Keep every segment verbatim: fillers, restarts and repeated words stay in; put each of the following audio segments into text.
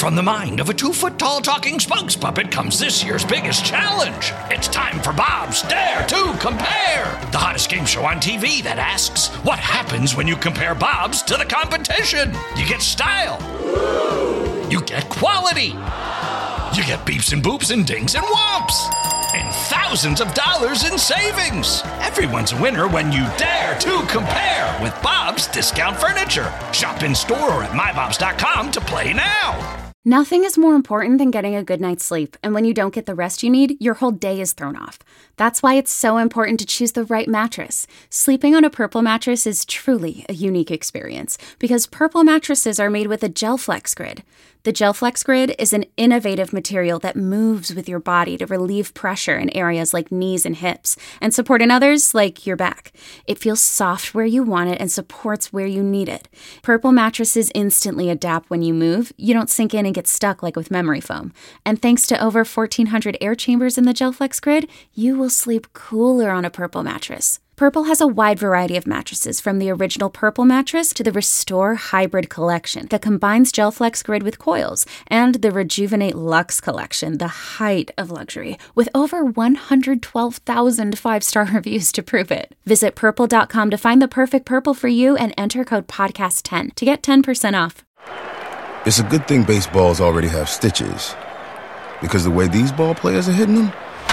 From the mind of a two-foot-tall talking spokes puppet comes this year's biggest challenge. It's time for Bob's Dare to Compare, the hottest game show on T V that asks, what happens when you compare Bobs to the competition? You get style. You get quality. You get beeps and boops and dings and whomps. And thousands of dollars in savings. Everyone's a winner when you dare to compare with Bob's Discount Furniture. Shop in store or at my bobs dot com to play now. Nothing is more important than getting a good night's sleep, and when you don't get the rest you need, your whole day is thrown off. That's why it's so important to choose the right mattress. Sleeping on a Purple mattress is truly a unique experience, because Purple mattresses are made with a GelFlex Grid. The GelFlex Grid is an innovative material that moves with your body to relieve pressure in areas like knees and hips, and support in others like your back. It feels soft where you want it and supports where you need it. Purple mattresses instantly adapt when you move. You don't sink in and get stuck like with memory foam. And thanks to over fourteen hundred air chambers in the GelFlex Grid, you will sleep cooler on a Purple mattress. Purple has a wide variety of mattresses, from the original Purple mattress to the Restore Hybrid collection that combines GelFlex Grid with coils, and the Rejuvenate Luxe collection, the height of luxury, with over one hundred twelve thousand five-star reviews to prove it. Visit purple dot com to find the perfect Purple for you and enter code podcast ten to get ten percent off. It's a good thing baseballs already have stitches, because the way these ball players are hitting them,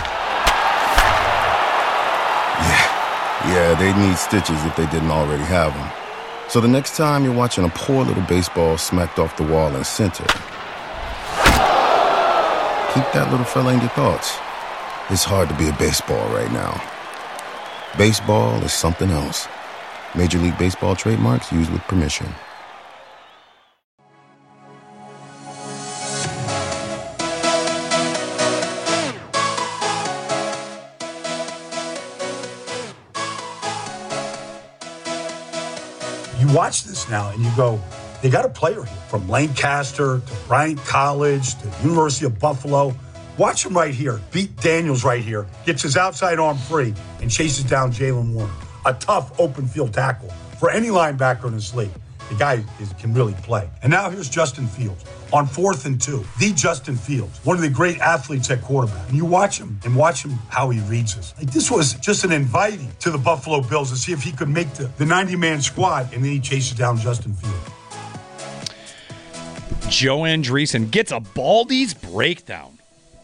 yeah. Yeah, they need stitches if they didn't already have them. So the next time you're watching a poor little baseball smacked off the wall in center, keep that little fella in your thoughts. It's hard to be a baseball right now. Baseball is something else. Major League Baseball trademarks used with permission. You watch this now and you go, they got a player here from Lancaster to Bryant College to University of Buffalo. Watch him right here. Beat Daniels right here. Gets his outside arm free and chases down Jalen Warner. A tough open field tackle for any linebacker in this league. The guy is, can really play. And now here's Justin Fields on fourth and two. The Justin Fields, one of the great athletes at quarterback. And you watch him and watch him how he reads this. Like, this was just an inviting to the Buffalo Bills to see if he could make the, the ninety-man squad, and then he chases down Justin Fields. Joe Andreessen gets a Baldy's breakdown.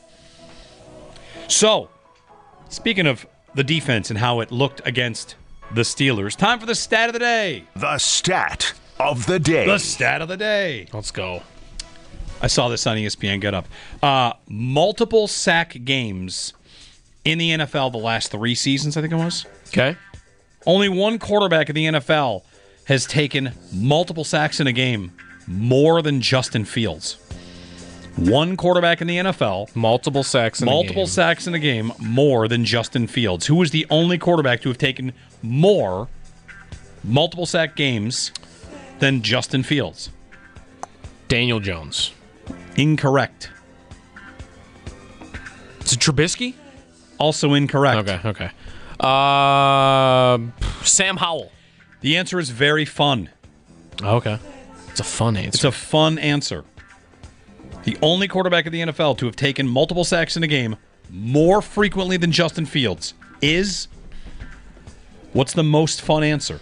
So, speaking of the defense and how it looked against the Steelers, time for the stat of the day. The stat of the day. The stat of the day. Let's go. I saw this on E S P N. Get up. Uh, multiple sack games in the N F L the last three seasons, I think it was. Okay. Only one quarterback in the N F L has taken multiple sacks in a game more than Justin Fields. One quarterback in the N F L. Multiple sacks in a game. Multiple sacks in a game more than Justin Fields. Who was the only quarterback to have taken more multiple sack games than Justin Fields? Daniel Jones. Incorrect. Is it Trubisky? Also incorrect. Okay, okay. Uh, Sam Howell. The answer is very fun. Okay. It's a fun answer. It's a fun answer. The only quarterback in the N F L to have taken multiple sacks in a game more frequently than Justin Fields is... What's the most fun answer?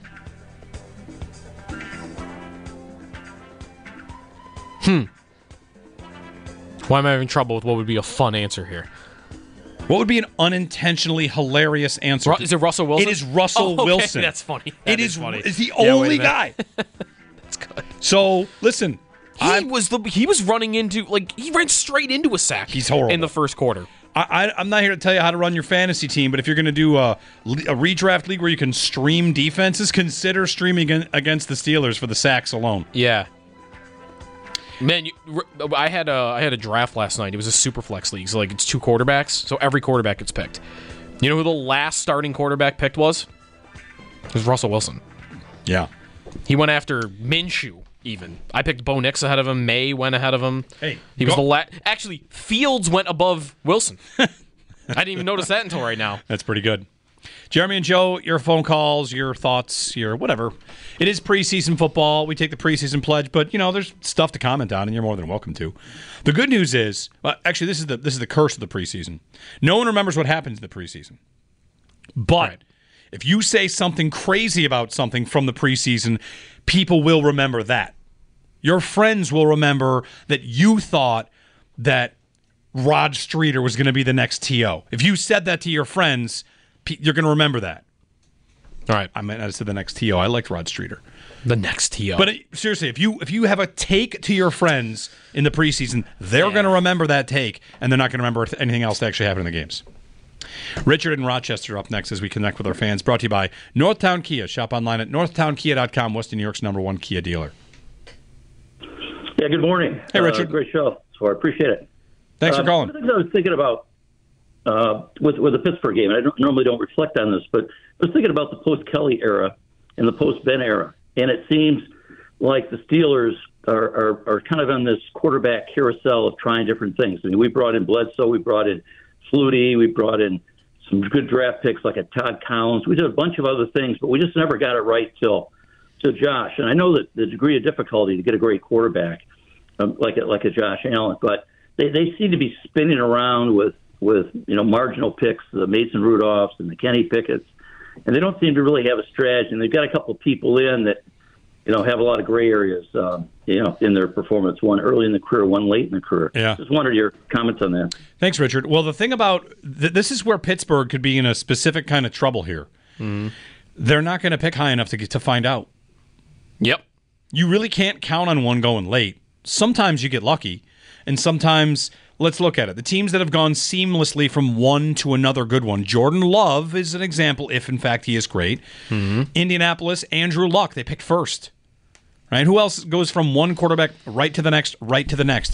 Hmm. Why am I having trouble with what would be a fun answer here? What would be an unintentionally hilarious answer? Ru- is it Russell Wilson? It is Russell oh, okay. Wilson. That's funny. That it is, is funny. Is the yeah, only guy. That's good. So listen, he I'm, was the he was running into like he ran straight into a sack. He's horrible in the first quarter. I, I, I'm not here to tell you how to run your fantasy team, but if you're going to do a, a redraft league where you can stream defenses, consider streaming against the Steelers for the sacks alone. Yeah. Man, you, I had a I had a draft last night. It was a super flex league, so like it's two quarterbacks, so every quarterback gets picked. You know who the last starting quarterback picked was? It was Russell Wilson. Yeah, he went after Minshew. Even I picked Bo Nix ahead of him. May went ahead of him. Hey, he was go. the last. Actually, Fields went above Wilson. I didn't even notice that until right now. That's pretty good. Jeremy and Joe, your phone calls, your thoughts, your whatever. It is preseason football. We take the preseason pledge, but, you know, there's stuff to comment on, and you're more than welcome to. The good news is, well, actually, this is the this is the curse of the preseason. No one remembers what happens in the preseason. But right. if you say something crazy about something from the preseason, people will remember that. Your friends will remember that you thought that Rod Streeter was going to be the next T O. If you said that to your friends, you're going to remember that. All right. I meant I said the next T O. I liked Rod Streeter. The next T O. But it, seriously, if you if you have a take to your friends in the preseason, they're yeah. going to remember that take, and they're not going to remember anything else that actually happened in the games. Richard in Rochester up next as we connect with our fans. Brought to you by Northtown Kia. Shop online at northtown kia dot com, Western New York's number one Kia dealer. Yeah, good morning. Hey, Richard. Uh, great show. So I appreciate it. Thanks um, for calling. One of the things I was thinking about uh, with with the Pittsburgh game, and I don't, normally don't reflect on this, but I was thinking about the post-Kelly era and the post-Ben era, and it seems like the Steelers are, are, are kind of on this quarterback carousel of trying different things. I mean, we brought in Bledsoe, we brought in Flutie, we brought in some good draft picks like a Todd Collins. We did a bunch of other things, but we just never got it right till till Josh. And I know that the degree of difficulty to get a great quarterback um, like a, like a Josh Allen, but they, they seem to be spinning around with, with you know marginal picks, the Mason Rudolphs and the Kenny Pickett's, and they don't seem to really have a strategy. And they've got a couple of people in that you know have a lot of gray areas um, you know in their performance. One early in the career, one late in the career. Yeah. Just wondered your comments on that. Thanks, Richard. Well, the thing about th- this is where Pittsburgh could be in a specific kind of trouble here. Mm-hmm. They're not going to pick high enough to get to find out. Yep. You really can't count on one going late. Sometimes you get lucky, and sometimes, let's look at it. The teams that have gone seamlessly from one to another good one. Jordan Love is an example, if in fact he is great. Mm-hmm. Indianapolis, Andrew Luck, they picked first. Right? Who else goes from one quarterback right to the next, right to the next?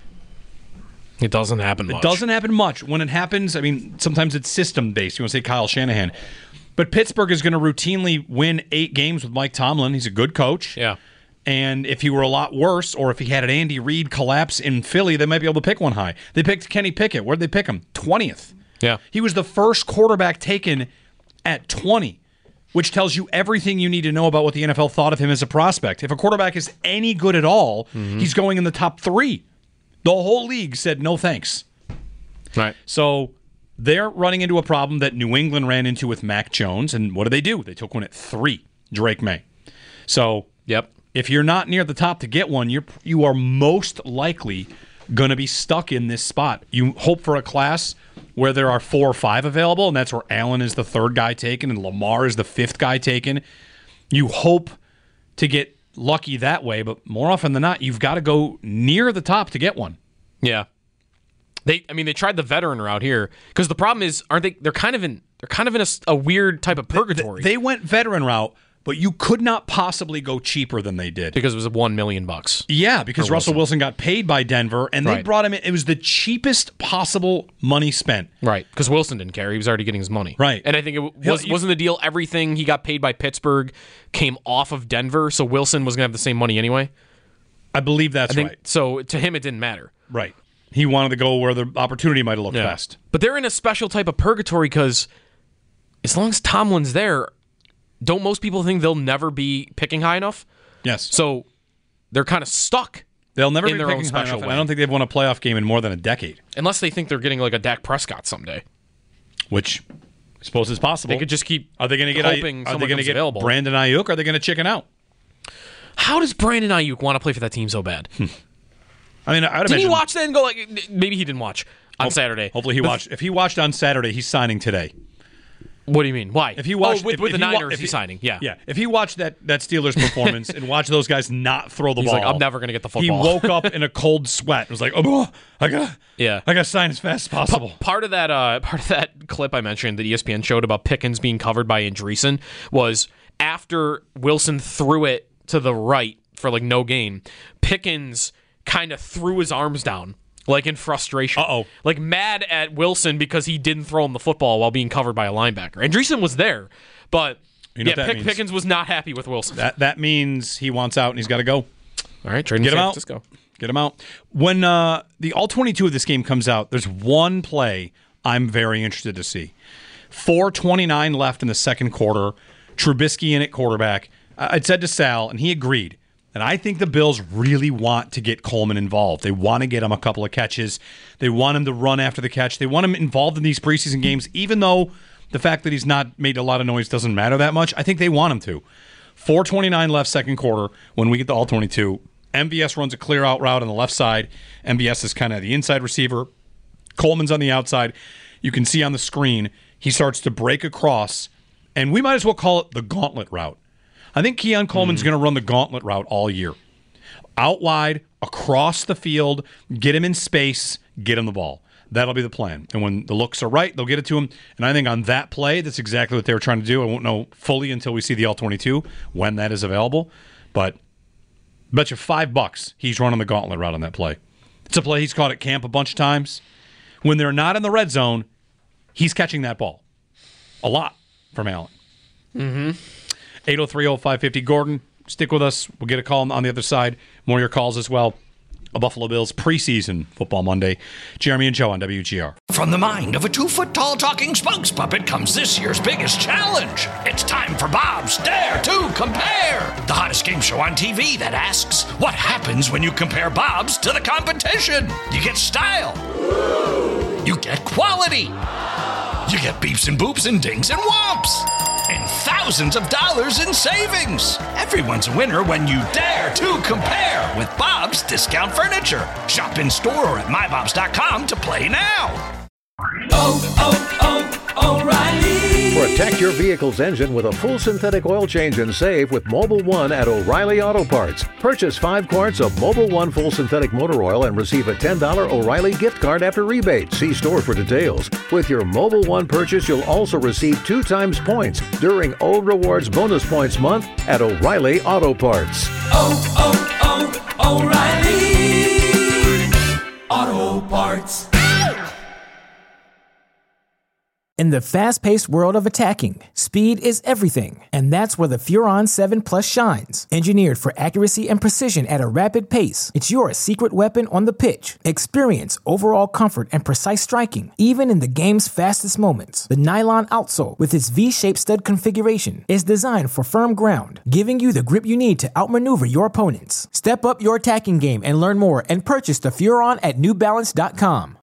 It doesn't happen much. It doesn't happen much. When it happens, I mean, sometimes it's system-based. You want to say Kyle Shanahan. But Pittsburgh is going to routinely win eight games with Mike Tomlin. He's a good coach. Yeah. And if he were a lot worse, or if he had an Andy Reid collapse in Philly, they might be able to pick one high. They picked Kenny Pickett. Where did they pick him? twentieth. Yeah. He was the first quarterback taken at twenty, which tells you everything you need to know about what the N F L thought of him as a prospect. If a quarterback is any good at all, mm-hmm. he's going in the top three. The whole league said no thanks. Right. So they're running into a problem that New England ran into with Mac Jones, and what did they do? They took one at three, Drake May. So yep. if you're not near the top to get one, you're you are most likely going to be stuck in this spot. You hope for a class where there are four or five available, and that's where Allen is the third guy taken and Lamar is the fifth guy taken. You hope to get lucky that way, but more often than not, you've got to go near the top to get one. Yeah. They, I mean, they tried the veteran route here because the problem is, aren't they? They're kind of in, they're kind of in a, a weird type of purgatory. They, they went veteran route, but you could not possibly go cheaper than they did because it was one million bucks. Yeah, because Russell Wilson. Wilson got paid by Denver, and they right. brought him in. It was the cheapest possible money spent. Right, because Wilson didn't care; he was already getting his money. Right, and I think it was wasn't the deal. Everything he got paid by Pittsburgh came off of Denver, so Wilson was going to have the same money anyway. I believe that's I think, right. So to him, it didn't matter. Right. He wanted to go where the opportunity might have looked yeah. best. But they're in a special type of purgatory because as long as Tomlin's there, don't most people think they'll never be picking high enough? Yes. So they're kind of stuck. They'll never in be their picking own high special enough, way. and I don't think they've won a playoff game in more than a decade. Unless they think they're getting like a Dak Prescott someday. Which I suppose is possible. They could just keep Are they going to get hoping Are someone they going to comes get available. Brandon Ayuk? Or are they going to chicken out? How does Brandon Ayuk want to play for that team so bad? I mean, I'd Did imagine, he watch that and go like? Maybe he didn't watch on hope, Saturday. Hopefully he but, watched. If he watched on Saturday, he's signing today. What do you mean? Why? If he watched oh, with, if, with if the he Niners, wa- if he's he, signing. Yeah, yeah. If he watched that that Steelers performance and watched those guys not throw the he's ball, like, I'm never going to get the football. He woke up in a cold sweat. It was like, oh, I gotta, yeah, I gotta sign as fast as possible. P- part of that, uh, part of that clip I mentioned that E S P N showed about Pickens being covered by Andreessen was after Wilson threw it to the right for like no gain. Pickens kind of threw his arms down. Like in frustration. Uh-oh. Like mad at Wilson because he didn't throw him the football while being covered by a linebacker. Andreessen was there, but you know yeah, Pick, Pickens was not happy with Wilson. That that means he wants out and he's got to go. All right, trade him Get to him San out. Francisco. Get him out. When uh, the all twenty-two of this game comes out, there's one play I'm very interested to see. four twenty-nine left in the second quarter. Trubisky in at quarterback. I said to Sal, and he agreed. And I think the Bills really want to get Coleman involved. They want to get him a couple of catches. They want him to run after the catch. They want him involved in these preseason games, even though the fact that he's not made a lot of noise doesn't matter that much. I think they want him to. four twenty-nine left second quarter when we get the all twenty-two. M V S runs a clear out route on the left side. M V S is kind of the inside receiver. Coleman's on the outside. You can see on the screen he starts to break across, and we might as well call it the gauntlet route. I think Keon Coleman's mm. going to run the gauntlet route all year. Out wide, across the field, get him in space, get him the ball. That'll be the plan. And when the looks are right, they'll get it to him. And I think on that play, that's exactly what they were trying to do. I won't know fully until we see the all twenty-two when that is available. But I bet you five bucks he's running the gauntlet route on that play. It's a play he's caught at camp a bunch of times. When they're not in the red zone, he's catching that ball. A lot from Allen. Mm-hmm. eight oh three oh five fifty. Gordon, stick with us. We'll get a call on the other side. More of your calls as well. A Buffalo Bills preseason football Monday. Jeremy and Joe on W G R. From the mind of a two-foot-tall talking spokes puppet comes this year's biggest challenge. It's time for Bob's Dare to Compare, the hottest game show on T V that asks, what happens when you compare Bob's to the competition? You get style. You get quality. You get beeps and boops and dings and whomps. And thousands of dollars in savings. Everyone's a winner when you dare to compare with Bob's Discount Furniture. Shop in store or at my bobs dot com to play now. Oh, oh, oh, O'Reilly. Protect your vehicle's engine with a full synthetic oil change and save with Mobil one at O'Reilly Auto Parts. Purchase five quarts of Mobil one full synthetic motor oil and receive a ten dollars O'Reilly gift card after rebate. See store for details. With your Mobil one purchase, you'll also receive two times points during O Rewards Bonus Points Month at O'Reilly Auto Parts. Oh, oh, oh, O'Reilly Auto Parts. In the fast-paced world of attacking, speed is everything, and that's where the Furon seven Plus shines. Engineered for accuracy and precision at a rapid pace, it's your secret weapon on the pitch. Experience overall comfort and precise striking, even in the game's fastest moments. The nylon outsole, with its V-shaped stud configuration, is designed for firm ground, giving you the grip you need to outmaneuver your opponents. Step up your attacking game and learn more and purchase the Furon at new balance dot com.